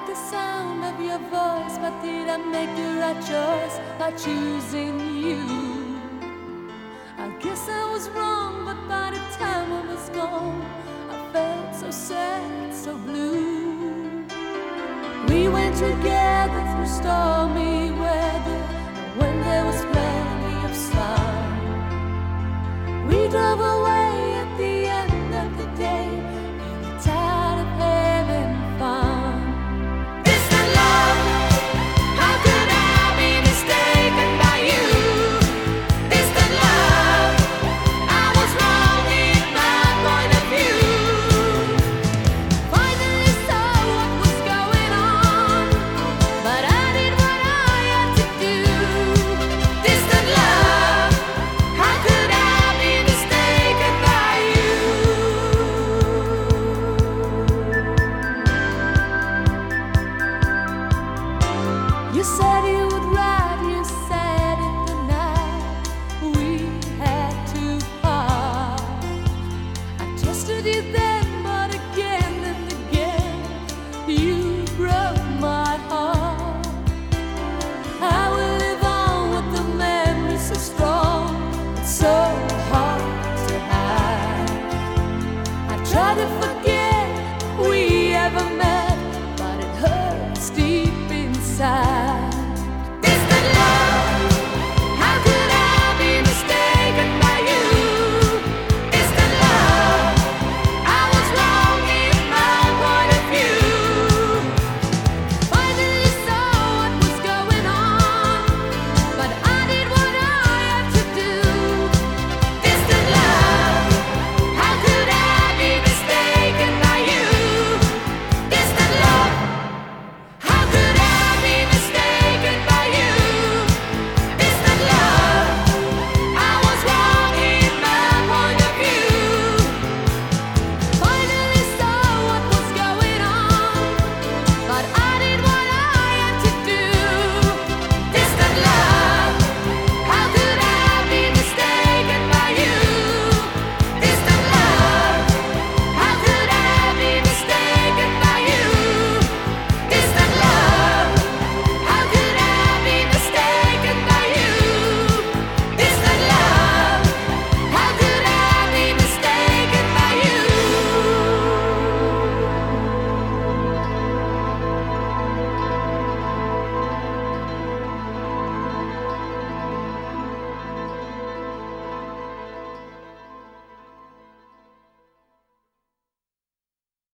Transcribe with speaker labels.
Speaker 1: like the sound of your voice, but did I make the right choice by choosing you? I guess I was wrong, but by the time I was gone, I felt so sad, so blue. We went together through stormy weather, and when there was plenty of sun, we drove away at the end of the day, really tired of having fun. Distant love, how could I be mistaken by you? Distant love, I was wrong in my point of view. Finally saw what was going on, but I did what I had to do. Distant love, how could I be mistaken by you? You said you would ride, you said it the night we had to part. I trusted you then, but again and again you broke my heart. I will live on with the memory so strong, it's so hard to hide. I try to forget we ever met, but it hurts deep inside.